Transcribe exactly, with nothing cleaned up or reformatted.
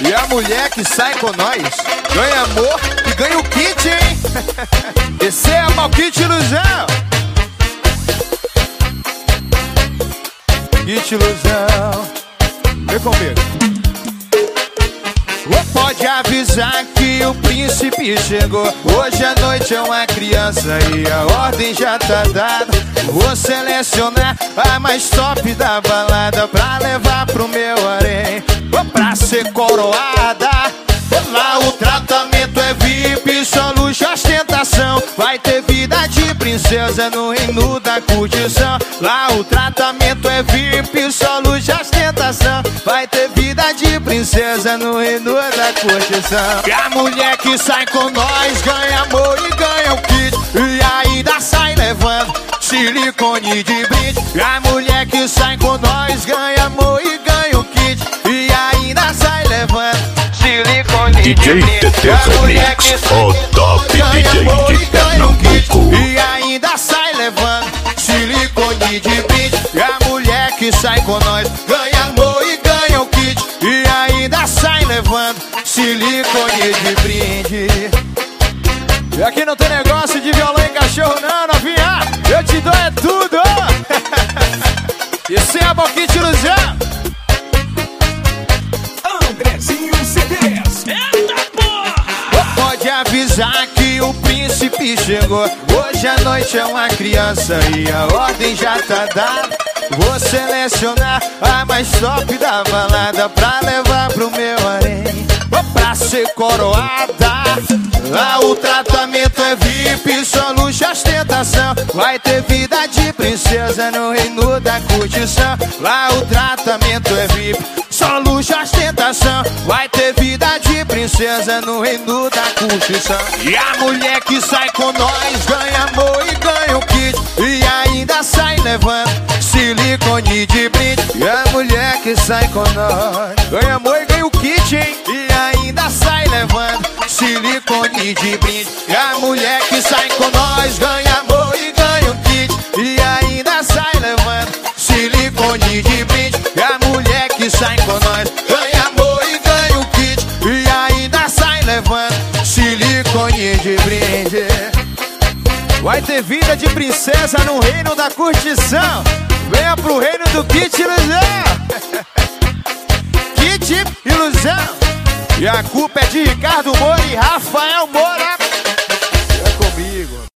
E a mulher que sai com nós ganha amor e ganha o kit, hein? Esse é o kit ilusão. Kit ilusão. Vem comigo. Pode avisar que o príncipe chegou. Hoje à noite é uma criança e a ordem já tá dada. Vou selecionar a mais top da balada pra levar pro meu harém, pra ser coroada. Lá o tratamento é V I P, só luxo e ostentação. Vai ter vida de princesa no reino da curtição. Lá o tratamento é V I P, só luxo e ostentação. Vai ter vida de princesa no reino da curtição. E a mulher que sai com nós ganha amor e ganha o kit, e ainda sai levando silicone de brinde. E a mulher que sai com nós ganha amor e ganha o kit, e ainda sai levando silicone D J T T Remix, o top D J de Pernambuco. E ainda sai levando silicone de brinde. E a mulher que sai com nós ganha amor e ganha o kit, e ainda sai levando silicone de brinde. E aqui não tem negócio de violão e cachorro não, novinha. Eu te dou é tudo. Esse é a kit ilusão. Andrezinho C Ds. Eita porra! Pode avisar que o príncipe chegou. Hoje à noite é uma criança e a ordem já tá dada. Vou selecionar a mais top da balada pra levar pro meu harém, pra ser coroada. Lá o tratamento é V I P, só luxo e ostentação. Vai ter vida de princesa no reino da curtição. Lá o tratamento é V I P, só luxo e ostentação. Vai ter vida de princesa no reino da curtição. E a mulher que sai com nós ganha amor e ganha o kit, e ainda sai levando silicone de brinde. E a mulher que sai com nós ganha amor e ganha o kit, hein? E ainda sai levando silicone de brinde. E a mulher que sai com nós ganha amor e ganha o kit, e ainda sai levando silicone de brinde. E a mulher que sai com nós ganha amor e ganha o kit, e ainda sai levando silicone de brinde. Vai ter vida de princesa no reino da curtição. Venha pro reino do kit ilusão. Kit ilusão. E a culpa é de Ricardo Moura e Rafael Moura.